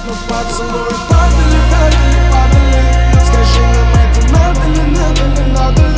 Но в поцелуй падали, падали, падали. Скажи нам, это надо ли, надо ли, надо ли?